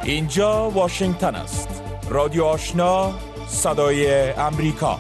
اینجا واشنگتن است. رادیو آشنا، صدای امریکا.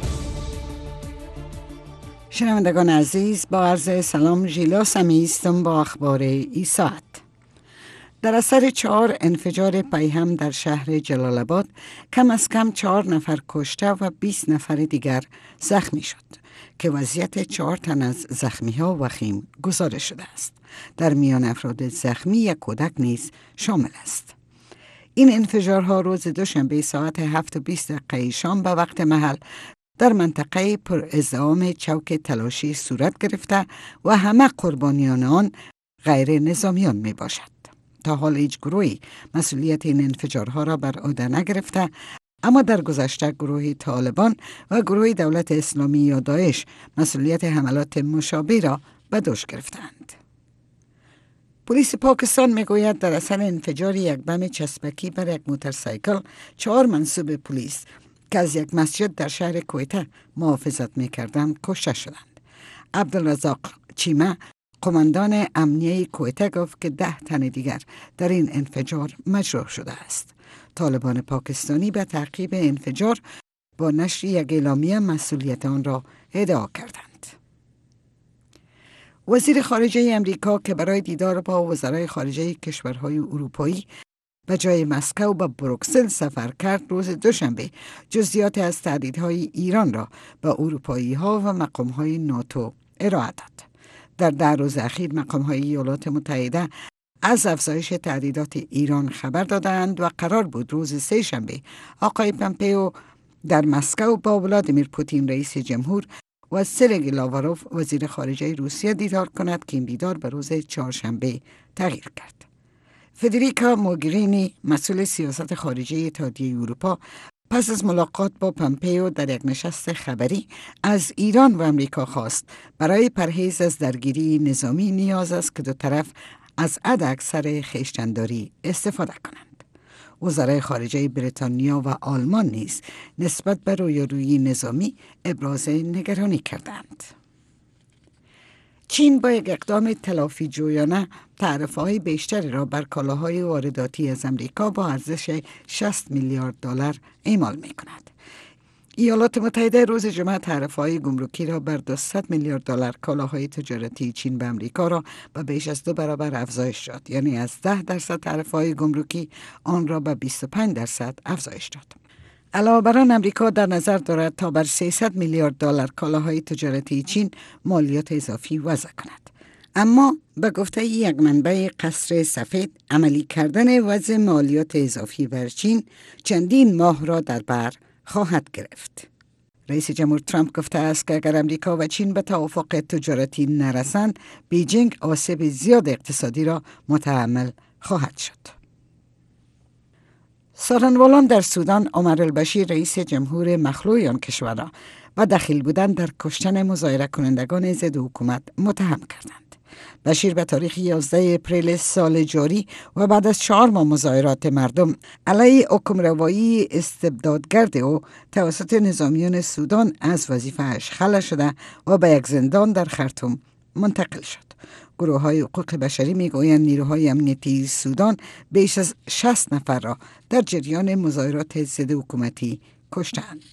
شنوندگان عزیز، با عرض سلام، ژیلا سمی هستم با اخبار این ساعت. در اثر 4 انفجار پیهم در شهر جلال آباد کم از کم 4 نفر کشته و 20 نفر دیگر زخمی شد که وضعیت 4 تن از زخمی ها وخیم گزارش شده است. در میان افراد زخمی یک کودک نیز شامل است. این انفجارها روز دوشنبه ساعت 7:20 شام به وقت محل در منطقه پر ازدحام چوک تلاشی صورت گرفته و همه قربانیان آن غیر نظامیان می باشد. تا حال هیچ گروهی مسئولیت این انفجارها را بر عهده نگرفته، اما در گذشته گروه طالبان و گروه دولت اسلامی یا داعش مسئولیت حملات مشابه را به دوش گرفتند. پلیس پاکستان میگوید در اثر انفجار یک بم چسبکی بر یک موتورسایکل 4 منصوب پلیس که از یک مسجد در شهر کویته محافظت میکردند کشته شدند. عبدالرزاق چیمه، قماندان امنیه کویته، گفت که 10 تن دیگر در این انفجار مجروح شده است. طالبان پاکستانی به تعقیب انفجار با نشر یک اعلامیه مسئولیت آن را ادعا کردند. وزیر خارجه امریکا که برای دیدار با وزرای خارجه کشورهای اروپایی به جای مسکو به بروکسل سفر کرد، روز دوشنبه جزئیات از تهدیدهای ایران را به اروپایی ها و مقام های ناتو ارائه داد. در 10 روز اخیر مقام های ایالات متحده از افزایش تهدیدات ایران خبر دادند و قرار بود روز سه شنبه آقای پامپئو در مسکو با ولادیمیر پوتین رئیس جمهور و سرگئی لاواروف وزیر خارجه روسیه دیدار کند که این دیدار به روز چهارشنبه تغییر کرد. فدریکا موگرینی، مسئول سیاست خارجی اتحادیه اروپا، پس از ملاقات با پامپئو در یک نشست خبری از ایران و امریکا خواست برای پرهیز از درگیری نظامی نیاز است که دو طرف از حداکثر خویشتن‌داری استفاده کنند. وزرای خارجه بریتانیا و آلمان نیز نسبت به رویارویی نظامی ابراز نگرانی کردند. چین با یک اقدام تلافی جویانه تعرفه‌های بیشتری را بر کالاهای وارداتی از امریکا با ارزش 60 میلیارد دلار اعمال می‌کند. ایالات متحده روز جمعه تعرفه‌های گمرکی را بر 200 میلیارد دلار کالاهای تجارتی چین به امریکا را به بیش از 2 برابر افزایش داد، یعنی از 10% تعرفه‌های گمرکی آن را به 25% افزایش داد. علاوه بر آن، امریکا در نظر دارد تا بر 300 میلیارد دلار کالاهای تجارتی چین مالیات اضافی وضع کند. اما به گفته یک منبع قصر سفید، عملی کردن وضع مالیات اضافی بر چین چندین ماه را در بر خواهد گرفت. رئیس جمهور ترامپ گفته است که اگر امریکا و چین به توافق تجارتی نرسند، بیجینگ آسیب زیاد اقتصادی را متحمل خواهد شد. سارنوالان در سودان عمر البشیر رئیس جمهور مخلوع آن کشور را و دخیل بودن در کشتن مظاهره کنندگان ضد حکومت متهم کردند. بشیر به تاریخ 11 اپریل سال جاری و بعد از 4 ماه مظاهرات مردم علیه حکمروایی استبدادگرد او توسط نظامیان سودان از وظیفه‌اش خلع شده و به یک زندان در خرطوم منتقل شد. گروه‌های حقوق بشری می‌گویند نیروهای امنیتی سودان بیش از 60 نفر را در جریان مظاهرات ضد حکومتی کشتند.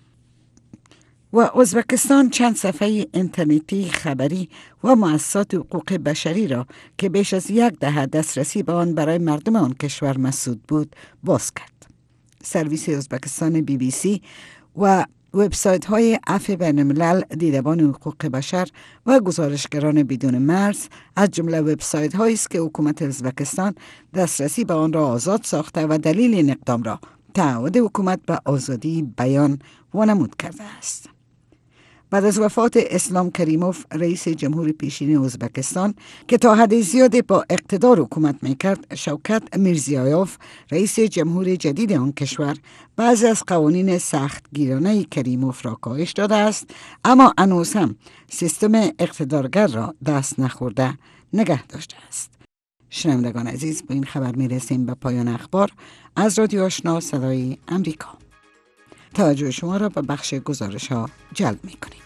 و ازبکستان چند صفحه اینترنتی خبری و مؤسسات حقوق بشری را که بیش از 10 دهه دسترسی به آن برای مردم آن کشور مسدود بود باز کرد. سرویس ازبکستان BBC و وبسایت های عفو بین الملل، دیدبان حقوق بشر و گزارشگران بدون مرز از جمله وبسایت هایی است که حکومت ازبکستان دسترسی به آن را آزاد ساخته و دلیل این اقدام را تعهد حکومت به آزادی بیان وانمود کرده است. بعد از وفات اسلام کریموف رئیس جمهور پیشین ازبکستان که تا حد زیادی با اقتدار حکومت میکرد، شوکت میرزیایوف رئیس جمهور جدید آن کشور بعضی از قوانین سختگیرانه کریموف را کاهش داده است، اما هنوز هم سیستم اقتدارگر را دست نخورده نگه داشته است. شنوندگان عزیز، با این خبر میرسیم به پایان اخبار از رادیو آشنا صدای امریکا. توجه شما را به بخش گزارش ها جلب می کنیم.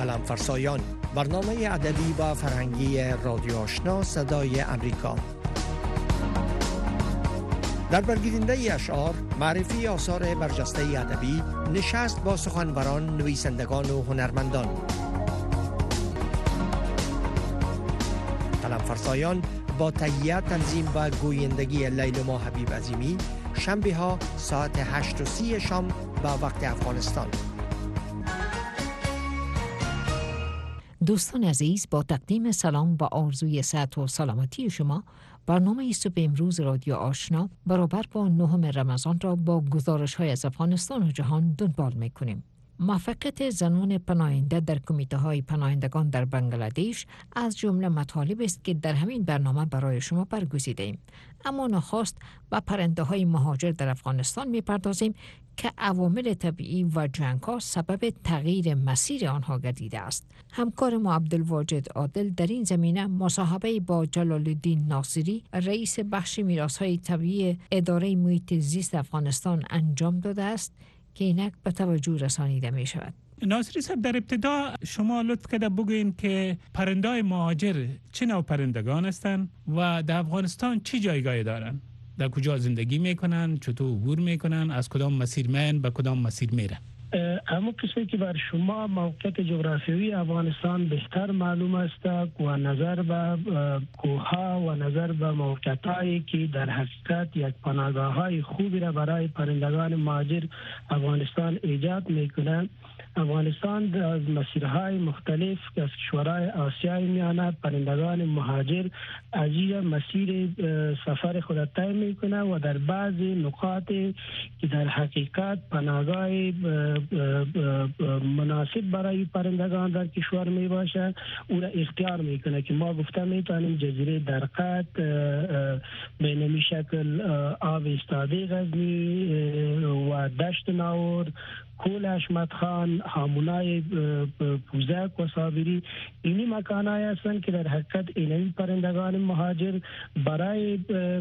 قلم فرسایان، برنامه ادبی و فرهنگی رادیو آشنا صدای امریکا. در برگیرنده اشعار، معرفی آثار برجسته ادبی، نشست با سخنوران، نویسندگان و هنرمندان. قلم فرسایان با تهیه، تنظیم و گویندگی لیلما حبیب عظیمی، شنبه ها ساعت 8:30 شام به وقت افغانستان. دوستان عزیز، با تقدیم سلام و آرزوی صحت و سلامتی شما، برنامه صبح امروز رادیو آشنا برابر با 9 رمضان را با گزارش‌های از افغانستان و جهان دنبال می‌کنیم. موفقیت زنان پناهنده در کمیته‌های پناهندگان در بنگلادش از جمله مطالب است که در همین برنامه برای شما برگزیدیم. اما نخست به پرنده‌های مهاجر در افغانستان می‌پردازیم که عوامل طبیعی و جنگ‌ها سبب تغییر مسیر آنها گردیده است. همکار ما عبدالواجد عادل در این زمینه مصاحبه با جلال الدین ناصری، رئیس بخش میراث‌های طبیعی اداره محیط زیست افغانستان انجام داده است که اینک به توجه رسانیده می شود. ناصری صاحب، در ابتدا شما لطف کرده بگوین که پرنده‌های مهاجر چه نوع پرندگان هستند و در افغانستان چه جایگاهی دارند؟ در کجا زندگی میکنن، چطور عبور میکنن، از کدام مسیر میان به کدام مسیر میرن؟ اما کسی که بر شما موقعیت جغرافیایی افغانستان بهتر معلوم است و نظر به کوه‌ها و نظر به موقعیت‌هایی که در حقیقت یک پناهگاه‌های خوبی را برای پرندگان مهاجر افغانستان ایجاد می‌کند. افغانستان از مسیرهای مختلف از کشورهای آسیای میانه پرندگان مهاجر از این مسیر سفر خود طی میکنه و در بعضی نقاط که در حقیقت پناهگاه مناسب برای پرندگان در کشور می باشه او را اختیار میکنه که ما گفته میتونیم جزیره درقد به نمی شکل آب ایستاده غزنی و دشت ناور، کول حشمت خان، هامونای پوزک و صابری، اینی مکانهای هستند که در حقیقت اینمی پرندگان مهاجر برای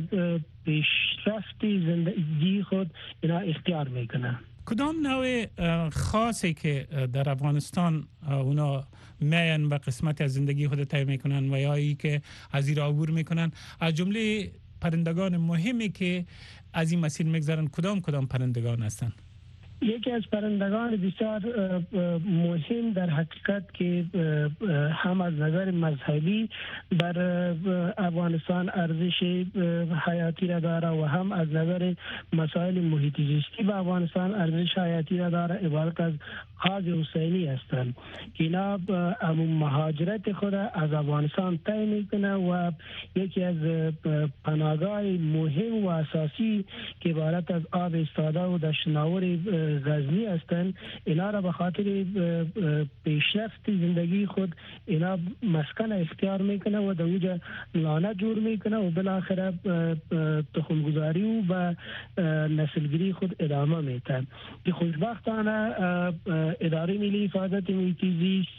پیشرفت زندگی خود اینا اختیار میکنه. کدام نوع خاصی که در افغانستان اونا میان به قسمت از زندگی خود طی میکنن و یا ای که از این عبور میکنن؟ از جمله پرندگان مهمی که از این مسیر میگذرن کدام پرندگان هستند؟ یکی از پرندگان بسیار مهم در حقیقت که هم از نظر مذهبی بر افغانستان ارزش حیاتی را داره و هم از نظر مسائل محیط زیستی به افغانستان ارزش حیاتی را داره، عبارت از قاز حسینی هستند که اینا مهاجرت خود از افغانستان طی میکنه و یکی از پناهگاه مهم و اساسی که عبارت از آب ایستاده و دشت ناور غزنی هستند، اینا را به خاطر پیشرفت زندگی خود اینا مسکن اختیار میکنه و در اونجا لانه جور میکنه و بالاخره تخمگذاری و به نسلگیری خود ادامه میده. که خوشبختانه اداره ملی حفاظت محیط زیست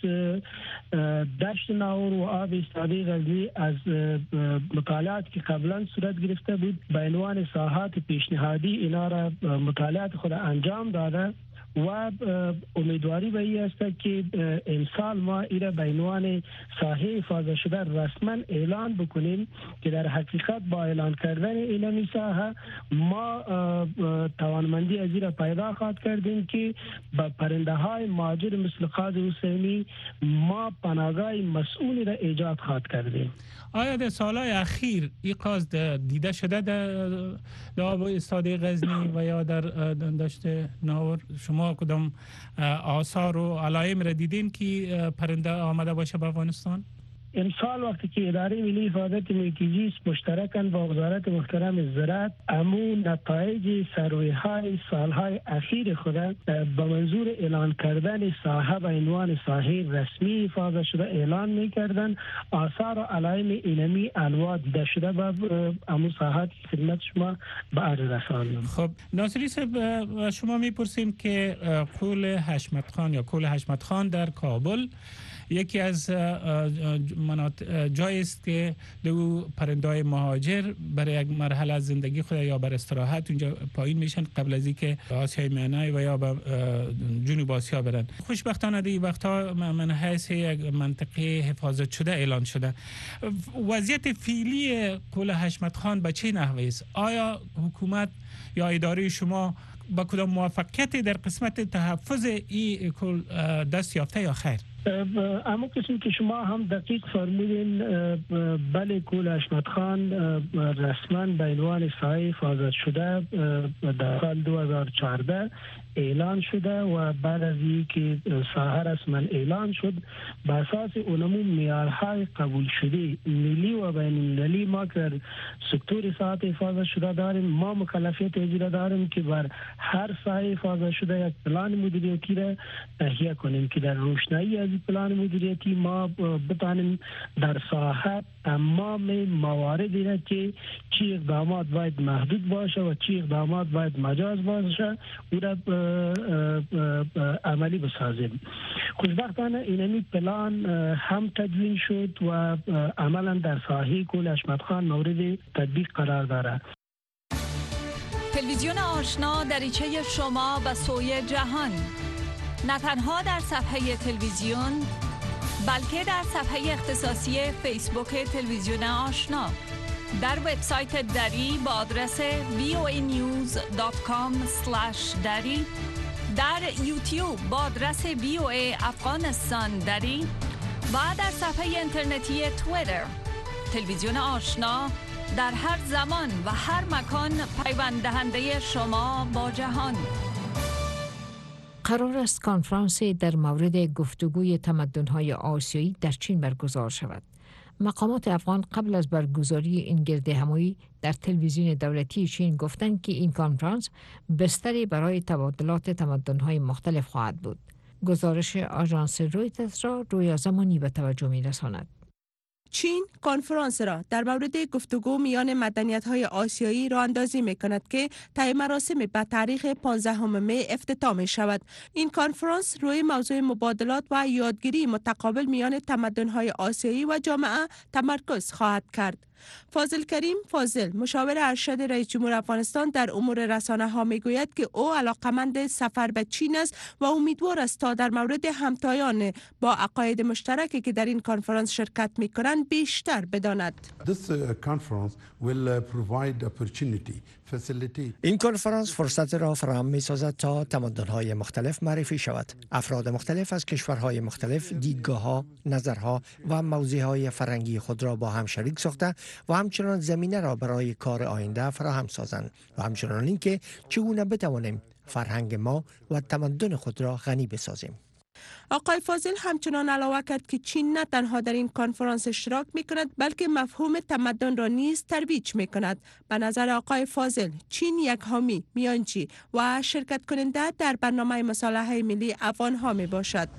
دشت ناور و آب ایستاده غزنی از مطالعات که قبلا صورت گرفته بود به عنوان ساحات پیشنهادی اینا را مطالعات خود انجام داده و امیدواری به این است که امسال ما ایره به عنوان ساحه حفاظت شده رسما اعلان بکنیم که در حقیقت با اعلان کردن این ساحه ما توانمندی از این پیدا خواهد کردیم که با پرنده های مهاجر مثل قاز حسینی ما پناهگاه مسئولی را ایجاد خواهد کردیم. آیا در سالهای اخیر این قاز دیده شده در آب ایستاده غزنی و یا در دشت ناور؟ شما کدام آثار و علائم را دیدین که پرنده آمده باشه به افغانستان؟ امسال وقتی که اداره ملی حفاظت محیط زیست مشترکاً با وزارت محترم زراعت امون نتایج سروی‌های سالهای اخیر خود به منظور اعلان کردن ساحه به عنوان ساحه رسمی حفاظت شده اعلان می‌کردن، آثار و علائم اینمی انواع دیده شده و امون ساحات خدمت شما به عرض رسانیم. خب ناصری صاحب، شما میپرسیم که کول حشمت خان یا کول حشمت خان در کابل یکی از جایی است که دو پرنده‌های مهاجر برای یک مرحله از زندگی خود یا بر استراحت اونجا پایین میشن قبل از اینکه آسیای میانه و یا به جنوب آسیا برن. خوشبختانه این وقتها من حیث یک منطقه حفاظت شده اعلان شده. وضعیت فعلی قول حشمت خان به چه نحوی است؟ آیا حکومت یا اداره شما با کدام موفقیت در قسمت تحفظ این کل دست یافته یا خیر؟ اما کسی که شما هم دقیق فرمودین، بله کول حشمت خان رسما به عنوان سایه حفاظت شده در سال 2014 اعلان شده و بعد از اینکه ساحه رسما اعلان شد به اساس اونمون معیارهای قبول شده ملی و بین المللی ما در سکتور ساحه حفاظت شده داریم. ما مکلفیت اجرا داریم که بر هر ساحه حفاظت شده یک پلان مدیریتی را تهیه کنیم که در روشنایی از پلان مدیریتی ما بتانیم در ساحه تمام مواردی را که چی اقدامات باید محدود باشه و چی اقدامات باید مجاز باشه او را عملی بسازیم. خوشبختانه اینمی پلان هم تدوین شد و عملا در ساحه کول حشمت خان مورد تطبیق قرار دارد. تلویزیون آشنا دریچه شما به سوی جهان، نه تنها در صفحه تلویزیون بلکه در صفحه اختصاصی فیسبوک تلویزیون آشنا، در وبسایت دری با آدرس voanews.com/dari، در یوتیوب با آدرس VOA افغانستان دری و در صفحه اینترنتی توییتر. تلویزیون آشنا در هر زمان و هر مکان پیوند دهنده شما با جهان. قرار است کنفرانسی در مورد گفتگوی تمدن‌های آسیایی در چین برگزار شود. مقامات افغان قبل از برگزاری این گرد همایی در تلویزیون دولتی چین گفتند که این کنفرانس بستری برای تبادلات تمدن‌های مختلف خواهد بود. گزارش آژانس رویترز را رویا زمانی به توجه می‌رساند. چین کنفرانس را در مورد گفتگو میان مدنیت‌های آسیایی راه اندازی می‌کند که طی مراسم به تاریخ 15 می افتتاح می‌شود. این کنفرانس روی موضوع مبادلات و یادگیری متقابل میان تمدن‌های آسیایی و جامعه تمرکز خواهد کرد. فاضل کریم فاضل، مشاور ارشد رئیس جمهور افغانستان در امور رسانه‌ها میگوید که او علاقمند سفر به چین است و امیدوار است تا در مورد همتایان با عقاید مشترکی که در این کنفرانس شرکت می‌کنند بیشتر بداند. این کنفرانس فرصت را فراهم می‌سازد تا تمدن‌های مختلف معرفی شود. افراد مختلف از کشورهای مختلف دیدگاه‌ها، نظرها و موضوعهای فرهنگی خود را با هم شریک ساخته و همچنان زمینه را برای کار آینده فراهم سازند و همچنان اینکه چگونه بتوانیم فرهنگ ما و تمدن خود را غنی بسازیم. آقای فاضل همچنان علاوه کرد که چین نه تنها در این کنفرانس اشتراک می کند بلکه مفهوم تمدن را نیز ترویج می کند. به نظر آقای فاضل چین یک حامی، میانجی و شرکت کننده در برنامه مصالحه ملی افغان ها می باشد.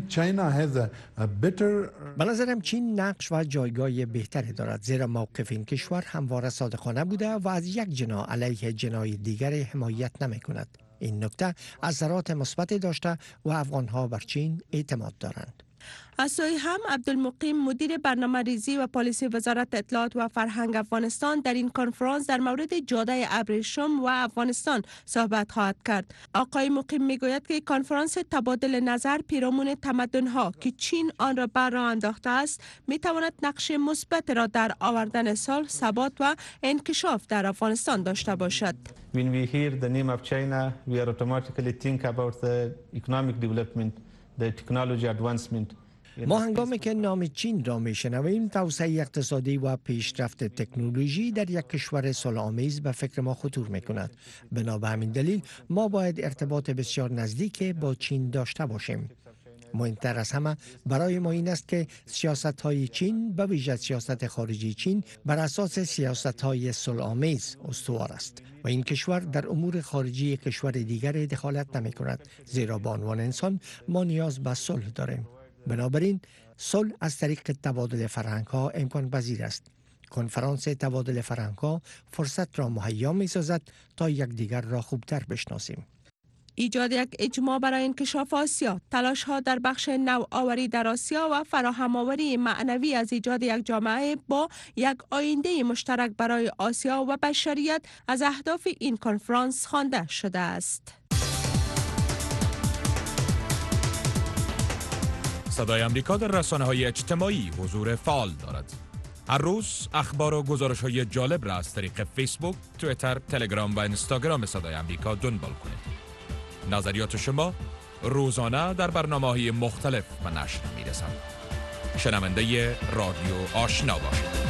به نظرم چین نقش و جایگاه بهتری دارد، زیرا موقف این کشور همواره صادقانه بوده و از یک جناح علیه جناح دیگر حمایت نمی کند. این نکته اثرات مثبتی داشته و افغان‌ها بر چین اعتماد دارند. از سوی هم عبدالمقیم مدیر برنامه ریزی و پالیسی وزارت اطلاعات و فرهنگ افغانستان در این کنفرانس در مورد جاده ابریشم و افغانستان صحبت خواهد کرد. آقای مقیم میگوید که کنفرانس تبادل نظر پیرامون تمدن‌ها که چین آن را بر راه انداخته است میتواند نقش مثبت را در آوردن صلح، ثبات و انکشاف در افغانستان داشته باشد. When we hear the name of China, we automatically think about the economic development, the technology advancement. ما هنگامی که نام چین را میشنویم توسعه اقتصادی و پیشرفت تکنولوژی در یک کشور صلح‌آمیز به فکر ما خطور میکند. بنا به همین دلیل ما باید ارتباط بسیار نزدیک با چین داشته باشیم. مهمتر از همه برای ما این است که سیاست‌های چین به ویژه سیاست خارجی چین بر اساس سیاست‌های صلح‌آمیز استوار است و این کشور در امور خارجی کشور دیگر دخالت نمی‌کند، زیرا به عنوان انسان ما نیاز به صلح داریم. بنابراین صلح از طریق تبادل فرهنگ‌ها امکان پذیر است. کنفرانس تبادل فرهنگ‌ها فرصت را مهیا می‌سازد تا یکدیگر را خوبتر بشناسیم. ایجاد یک اجماع برای انکشاف آسیا، تلاش ها در بخش نوآوری در آسیا و فراهم آوری معنوی از ایجاد یک جامعه با یک آینده مشترک برای آسیا و بشریت از اهداف این کنفرانس خوانده شده است. صدای آمریکا در رسانه‌های اجتماعی حضور فعال دارد. هر روز اخبار و گزارش‌های جالب را از طریق فیسبوک، توییتر، تلگرام و اینستاگرام صدای آمریکا دنبال کنید. نظریات شما روزانه در برنامه‌های مختلف به نشر می‌رسند. شنونده رادیو آشنا باشید.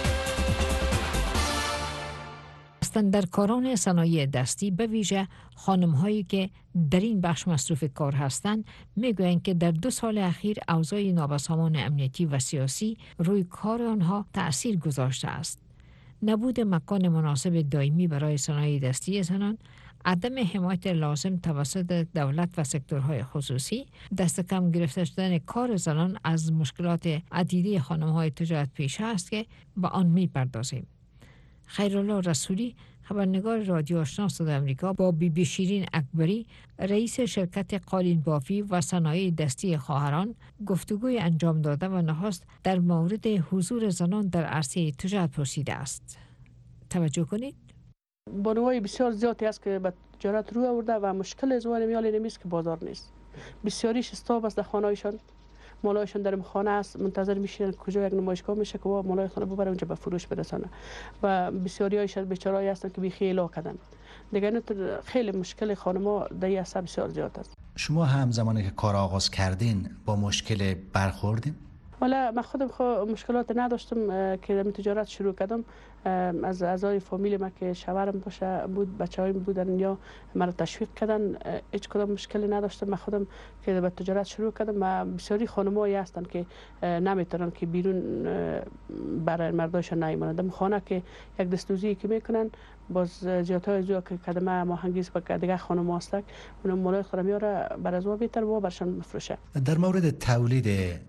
در کاران صنایع دستی به ویژه خانم‌هایی که در این بخش مصروف کار هستند میگویند که در 2 سال اخیر اوضاع نابسامان امنیتی و سیاسی روی کار آنها تأثیر گذاشته است. نبود مکان مناسب دائمی برای صنایع دستی زنان، عدم حمایت لازم توسط دولت و سکتورهای خصوصی، دست کم گرفته شدن کار زنان از مشکلات عدیده خانم‌های تجارت پیشه است که به آن می‌پردازیم. خیرالله رسولی، خبرنگار رادیو آشنا صدای آمریکا، با بی شیرین اکبری، رئیس شرکت قالین بافی و صنایع دستی خواهران، گفتگوی انجام داده و نخست در مورد حضور زنان در عرصه تجارت پرسیده است. توجه کنید. بانوهای بسیار زیادی است که به تجارت رو آورده و مشکل زوال میال نمیست که بازار نیست. بسیاریش استاب است در خانه‌هایشان. مالایشان در خانه است، منتظر میشن کجا یک نمایشگاه میشه که مالای خانه ببره اونجا به فروش برسانه و بسیاری هایش بیچاره‌ای هستن که بیخی الا کردن. دیگه خیلی مشکل خانم‌ها در این عصر بسیار زیاد است. شما هم زمانی که کار آغاز کردین با مشکل برخوردین؟ ولی من خودم مشکلات نداشتم که در تجارت شروع کردم. از اعضای فامیل ما که شوهرم باشه بود، بچه‌هایم بودن یا مرا تشویق کردن، هیچ کدام مشکلی نداشتم. من خودم که به تجارت شروع کردم و بسیاری خانم‌هایی هستن که نمیتونن که بیرون برای مرداشون نیمونن. خانه که یک دستوزی که میکنن باز زیادهای زیاد که کدمه ماهنگیز با دیگه خانم هستن اون مالای خودم میاره بر از ما بهتر و برشان مفروشه. در مورد تولید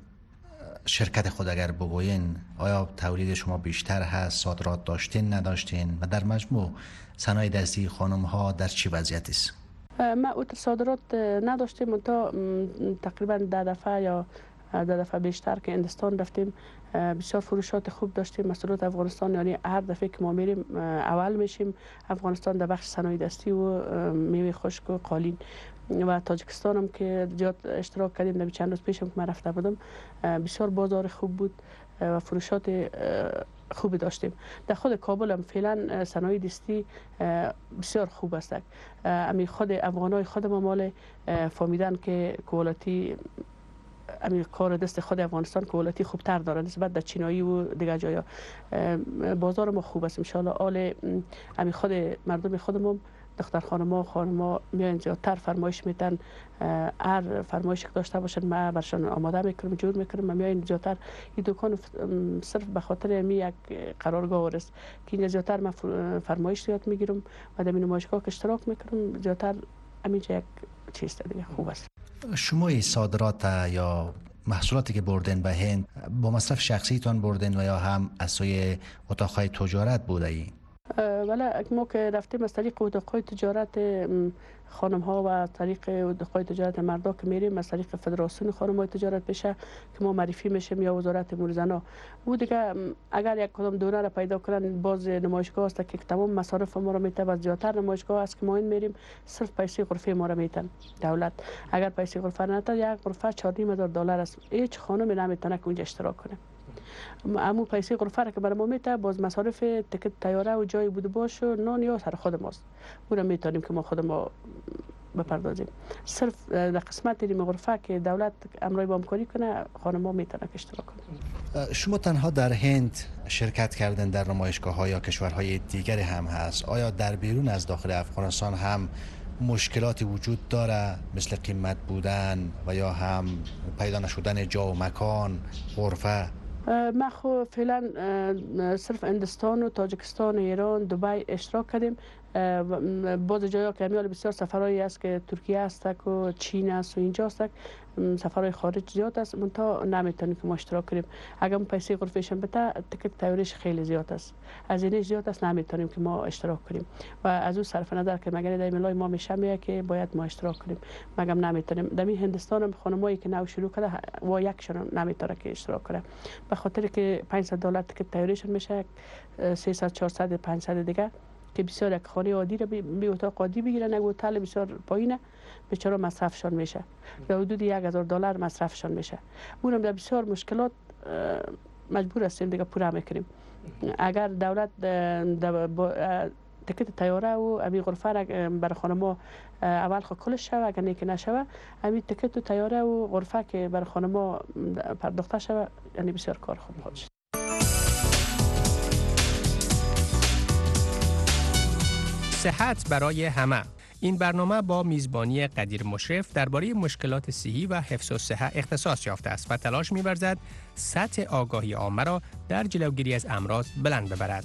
شرکت خود اگر بگوین، آیا تولید شما بیشتر هست، صادرات داشتین نداشتین و در مجموع صنایع دستی خانم ها در چی وضعیتی است؟ ما اوت صادرات نداشتیم تا تقریبا 10 دفعه یا 10 دفعه بیشتر که هندوستان رفتیم، بسیار فروشات خوب داشتیم. محصولات افغانستان، یعنی هر دفعه که ما میریم اول میشیم. افغانستان در بخش صنایع دستی و میوه خشک و قالین و تاجیکستان هم که زیاد اشتراک کردیم. در چند روز پیشم که من رفته بودم بسیار بازار خوب بود و فروشات خوبی داشتیم. در خود کابل هم فعلا صنایع دستی بسیار خوب است. امی خود افغانای خود ما مال فهمیدن که کوالتی امی کار دست خود افغانستان کوالتی خوبتر داره نسبت در چینایی و دیگر جایا. بازار ما خوب است ان شاء الله. آل امی خود مردم خودمون دختر خانما میان زیادتر فرمایش میتن. هر فرمایشی که داشته باشن ما برشان آماده میکنم، جور میکنم. ما میان زیادتر این دکان صرف به خاطر می یک قرارگاه است که این زیادتر ما فرمایش زیاد میگیرم و در نمایشگاه که اشتراک میکنم زیادتر همینجا یک چیز دیگه خوب است. شما صادرات یا محصولاتی که بردن به هند با مصرف شخصیتان بردن و یا هم از سوی اتاقهای تجارت بوده ای؟ ولی ما که رفتیم از طریق اتاقهای تجارت خانم ها و از طریق اتاقهای تجارت مردا که میریم از طریق فدراسیون خانم های تجارت بشه که ما معرفی میشیم یا وزارت امور زنا و دیگه اگر یک کدام دونر پیدا کنن باز نمایشگاه است که تمام مصارف ما رو میته. و زیادتر نمایشگاه است که ما این میریم صرف پیسه غرفه ما رو میتن دولت. اگر پیسه غرفه نته یک غرفه $4,500 است. هیچ خانم نمیتونه که اونجا اشتراک کنه. امو پیسه غرفه را که برای ما میته باز مصارف تکت طیاره و جای بود باش و نان یا سر خود ماست. اون میتونیم که ما خود ما بپردازیم. صرف در قسمت این غرفه که دولت امرای با همکاری کنه خانم‌ها میتونه که اشتراک کنه. شما تنها در هند شرکت کردن در نمایشگاه ها یا کشورهای دیگری هم هست؟ آیا در بیرون از داخل افغانستان هم مشکلاتی وجود داره مثل قیمت بودن و یا هم پیدا نشدن جا و مکان، غرفه؟ ما خو فعلا صرف هندوستان و تاجیکستان و ایران دبی اشتراک کردیم. بعض جایا که میال بسیار سفرهایی است که ترکیه است و چین است و اینجا است، سفرهای خارج زیاد است، منتها نمیتونیم که ما اشتراک کنیم. اگر اون پیسه غرفهشون بده تیکت تیاریش خیلی زیاد است، هزینه‌اش زیاد است، نمیتونیم که ما اشتراک کنیم و از اون صرف نظر که مگر در ملای ما میشه میگه که باید ما اشتراک کنیم، مگم نمیتونیم. در هندستان هم خانمایی که نو شروع کرده و یکشون نمیتونه که اشتراک کنه، به خاطر که $500 تیکت تیاریشون میشه، 300 400 500 دیگه که بسیار یک خانه عادی را به اتاق عادی بگیرن، یک هتل بسیار پایینه، بیچاره مصرفشان میشه در حدود $1000 مصرفشان میشه. اونم در بسیار مشکلات مجبور هستیم دیگه پورا میکنیم. اگر دولت تیکت طیاره و امی غرفه را برای خانما اول خود کلش شوه، اگر نیک نشوه امی تیکت و طیاره و غرفه که برای خانما پرداخته شوه، یعنی بسیار کار خوب خودش. صحت برای همه. این برنامه با میزبانی قدیر مشرف درباره مشکلات صحی و حفظ الصحه اختصاص یافته است و تلاش می‌ورزد سطح آگاهی عامه را در جلوگیری از امراض بلند ببرد.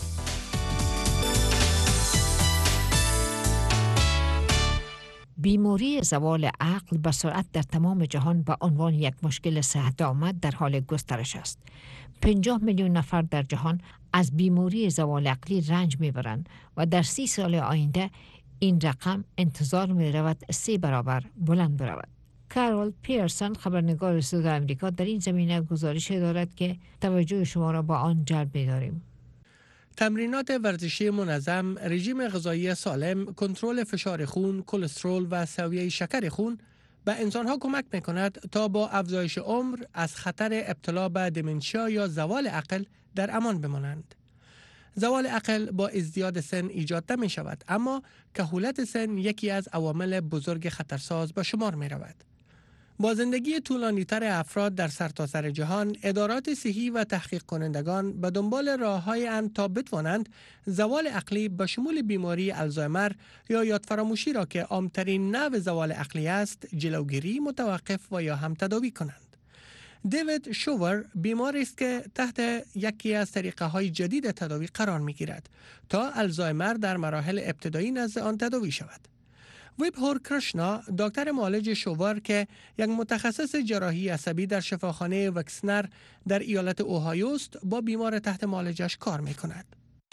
بیماری زوال عقل به سرعت در تمام جهان به عنوان یک مشکل صحت عامه در حال گسترش است. 50 میلیون نفر در جهان از بیماری زوال عقلی رنج میبرند و در 30 سال آینده این رقم انتظار می رود 3 برابر بلند برود. کارول پیرسون خبرنگار صدای آمریکا در این زمینه گزارش دارد که توجه شما را با آن جلب می‌داریم. تمرینات ورزشی منظم، رژیم غذایی سالم، کنترل فشار خون، کلسترول و سویه شکر خون به انسان‌ها کمک می‌کند تا با افزایش عمر از خطر ابتلا به دمنشیا یا زوال عقل در امان بمانند. زوال عقل با ازدیاد سن ایجاد نمی شود، اما کهولت سن یکی از عوامل بزرگ خطرساز به شمار می رود. با زندگی طولانی‌تر افراد در سرتاسر جهان، ادارات صحی و تحقیق کنندگان به دنبال راه‌های اند تا بتوانند زوال عقلی به شمول بیماری آلزایمر یا یادفراموشی را که عامترین نوع زوال عقلی است، جلوگیری، متوقف و یا هم تداوی کنند. دیوید شوور بیماری است که تحت یکی از طریقه‌های جدید تداوی قرار می‌گیرد تا آلزایمر در مراحل ابتدایی نزد آن تداوی شود. ویبهور کرشنا، دکتر معالج شوور که یک متخصص جراحی عصبی در شفاخانه وکسنر در ایالت اوهایو است، با بیمار تحت معالجش کار می‌کند.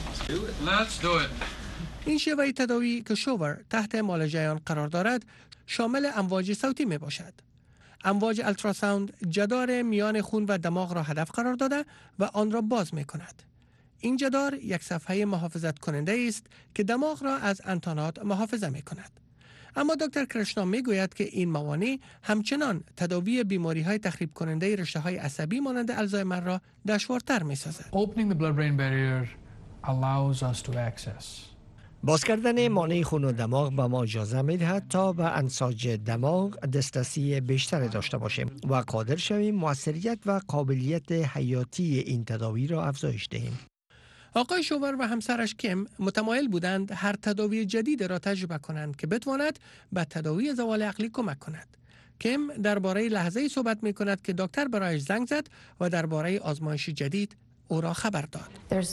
این شیوه تداوی که شوور تحت معالجه آن قرار دارد، شامل امواج صوتی میباشد. امواج التراساوند جدار میان خون و دماغ را هدف قرار داده و آن را باز می کند. این جدار یک صفحه محافظت کننده است که دماغ را از انتانات محافظه می کند. اما دکتر کرشنا می گوید که این موانع همچنان تداوی بیماری های تخریب کننده رشته های عصبی مانند آلزایمر را دشوارتر می سازد. Opening the blood-brain barrier allows us to access باز کردن مانع خون و دماغ به ما اجازه می‌دهد تا به انساج دماغ دسترسی بیشتری داشته باشیم و قادر شویم موثریت و قابلیت حیاتی این تداوی را افزایش دهیم. آقای شوور و همسرش کیم متمایل بودند هر تداوی جدید را تجربه کنند که بتواند به تداوی زوال عقلی کمک کند. کیم درباره لحظه‌ای صحبت می‌کند که دکتر برایش زنگ زد و درباره آزمایش جدید او را خبر داد.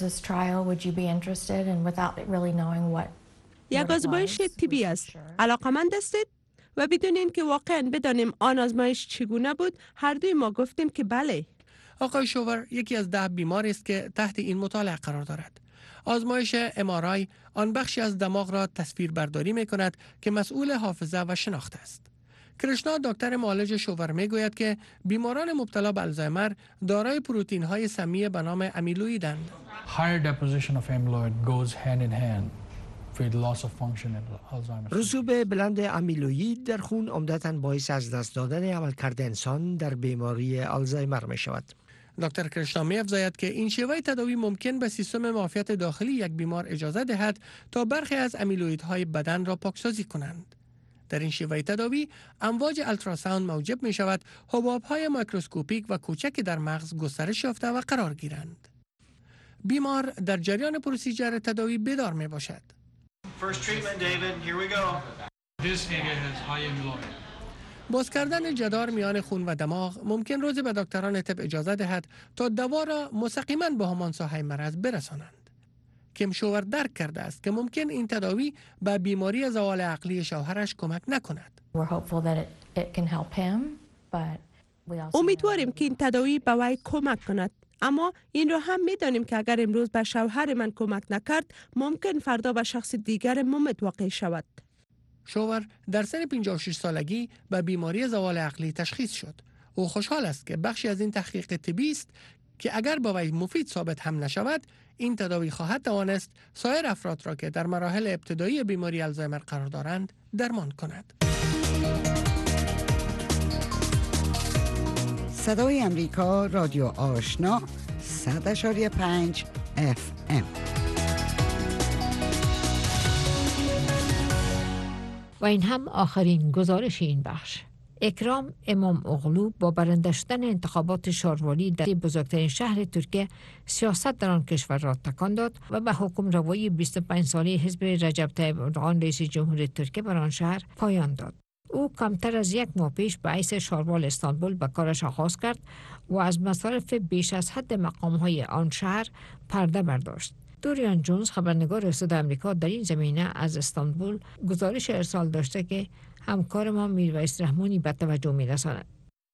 یک آزمایش طبی است. علاقمند هستید؟ و بدون اینکه واقعا بدانیم آن آزمایش چگونه بود، هر دوی ما گفتیم که بله. آقای شوور یکی از 10 بیمار است که تحت این مطالعه قرار دارد. آزمایش MRI آن بخشی از دماغ را تصویر برداری می کند که مسئول حافظه و شناخت است. کرشنا دکتر معالج شوور می گوید که بیماران مبتلا به آلزایمر دارای پروتئین های سمی به نام امیلویدند. higher deposition of amyloid goes hand in hand with loss of function in Alzheimer's. رسوب بلند امیلوید در خون عمدتاً باعث از دست دادن عملکرد انسان در بیماری آلزایمر می شود. دکتر کرشنا می افزاید که این شیوه تداوی ممکن به سیستم معافیت داخلی یک بیمار اجازه دهد تا برخی از امیلویدهای بدن را پاکسازی کنند. در این شیوه تداوی امواج التراساوند موجب می شود حباب‌های میکروسکوپیک و کوچک در مغز گسترش یافته و قرار گیرند. بیمار در جریان پروسیجر تداوی بیدار می باشد. باز کردن جدار میان خون و دماغ ممکن روزی به دکتران طب اجازه دهد تا دوا را مستقیما به همان ساحه مرض برسانند. کیم شوور درک کرده است که ممکن این تداوی به بیماری زوال عقلی شوهرش کمک نکند. امیدواریم که این تداوی به وی کمک کند، اما این را هم می‌دانیم که اگر امروز به شوهر من کمک نکرد ممکن فردا به شخص دیگر ممت واقع شود. شوور در سن 56 سالگی به بیماری زوال عقلی تشخیص شد. او خوشحال است که بخشی از این تحقیق طبی است که اگر با وی مفید ثابت هم نشود، این تداوی خواهد توانست سایر افراد را که در مراحل ابتدایی بیماری آلزایمر قرار دارند درمان کند. صدای امریکا، رادیو آشنا، 100.5 FM. و این هم آخرین گزارش این بخش. اکرام امام اغلو با برنده شدن انتخابات شاروالی در بزرگترین شهر ترکیه سیاست در آن کشور را تکان داد و به حکمروایی 25 ساله حزب رجب طیب اردوغان رئیس جمهور ترکیه بر آن شهر پایان داد. او کمتر از یک ماه پیش به حیث شاروال استانبول به کارش آغاز کرد و از مصارف بیش از حد مقام‌های آن شهر پرده برداشت. دوریان جونز خبرنگار صدای آمریکا در این زمینه از استانبول گزارش ارسال داشته که همکار ما میرویس رحمانی به توجه می‌رساند.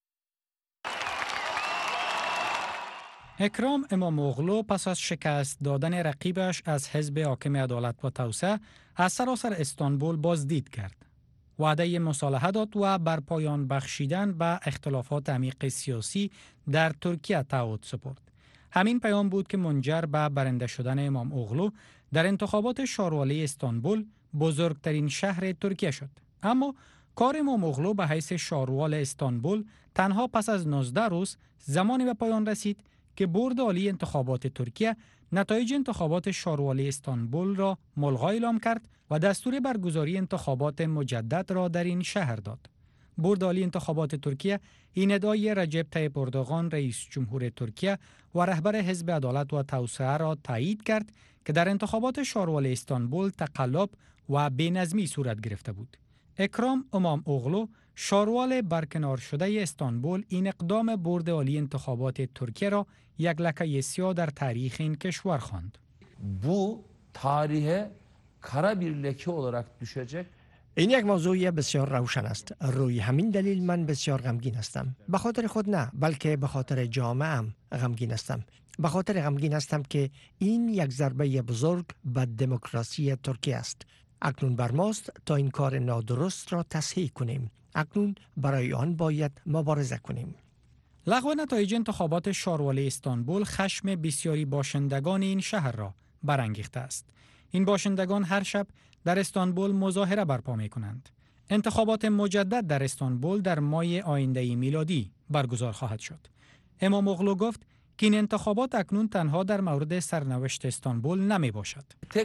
اکرام امام اغلو پس از شکست دادن رقیبش از حزب حاکم عدالت و توسعه از سراسر استانبول بازدید کرد. وعده مصالحه داد و بر پایان بخشیدن به اختلافات عمیق سیاسی در ترکیه تعهد سپرد. همین پیام بود که منجر به برنده شدن امام اغلو در انتخابات شاروالی استانبول، بزرگترین شهر ترکیه شد. اما کار امام اغلو به حیث شاروال استانبول تنها پس از 19 روز زمانی به پایان رسید که بورد عالی انتخابات ترکیه نتایج انتخابات شاروالی استانبول را ملغی اعلام کرد و دستور برگزاری انتخابات مجدد را در این شهر داد. بورد عالی انتخابات ترکیه این ادعای رجب طیب اردوغان رئیس جمهور ترکیه و رهبر حزب عدالت و توسعه را تایید کرد که در انتخابات شاروالی استانبول تقلب و بی‌نظمی صورت گرفته بود. اکرام امام اغلو شاروال برکنار شده استانبول این اقدام بورد عالی انتخابات ترکیه را یک لکه سیاه در تاریخ این کشور خواند. Bu tarihe kara bir leke olarak düşecek. این یک موضوع بسیار روشن است. روی همین دلیل من بسیار غمگین هستم. به خاطر خود نه، بلکه به خاطر جامعه‌ام غمگین هستم. به خاطر غمگین هستم که این یک ضربه بزرگ به دموکراسی ترکیه است. اکنون بر ماست تا این کار نادرست را تصحیح کنیم. اکنون برای آن باید مبارزه کنیم. لغو نتایج انتخابات شاروالی استانبول خشم بسیاری باشندگان این شهر را برانگیخته است. این باشندگان هر شب در استانبول مظاهره برپا می کنند. انتخابات مجدد در استانبول در ماه آینده میلادی برگزار خواهد شد. امام اغلو گفت که این انتخابات اکنون تنها در مورد سرنوشت استانبول نمی باشد.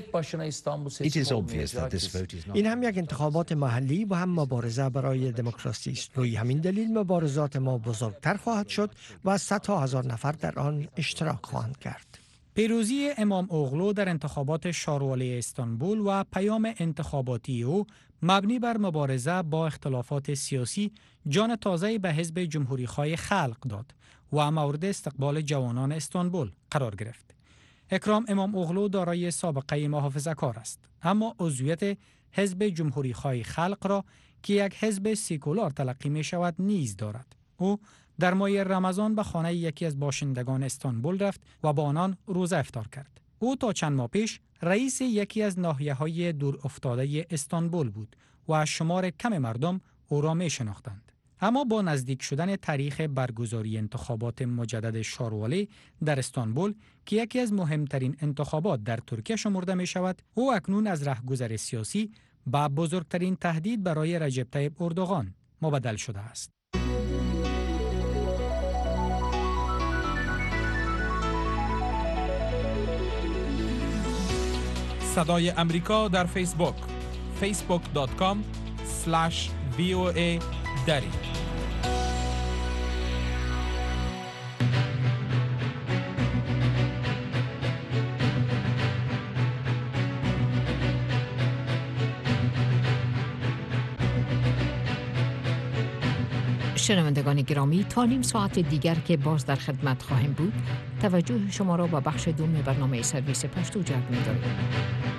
این هم یک انتخابات محلی و هم مبارزه برای دموکراسی است. روی همین دلیل مبارزات ما بزرگتر خواهد شد و صدها هزار نفر در آن اشتراک خواهند کرد. پیروزی امام اغلو در انتخابات شاروالی استانبول و پیام انتخاباتی او مبنی بر مبارزه با اختلافات سیاسی جان تازه‌ای به حزب جمهوری‌خواه خلق داد و مورد استقبال جوانان استانبول قرار گرفت. اکرام امام اغلو دارای سابقه محافظه‌کار است، اما عضویت حزب جمهوری‌خواه خلق را که یک حزب سیکولار تلقی می شود نیز دارد. او در ماه رمضان به خانه یکی از باشندگان استانبول رفت و با آنان روزه افطار کرد. او تا چند ماه پیش رئیس یکی از ناحیه‌های دور افتاده استانبول بود و شمار کم مردم او را می شناختند. اما با نزدیک شدن تاریخ برگزاری انتخابات مجدد شاروالی در استانبول که یکی از مهمترین انتخابات در ترکیه شمرده می شود، او اکنون از رهگذر سیاسی با بزرگترین تهدید برای رجب طیب اردوغان مبدل شده است. صدای امریکا در فیسبوک facebook.com/VOA دری. شنوندگان گرامی، تا نیم ساعت دیگر که باز در خدمت خواهیم بود، توجه شما را به بخش دوم برنامه سرویس پشتو جلب می‌داریم.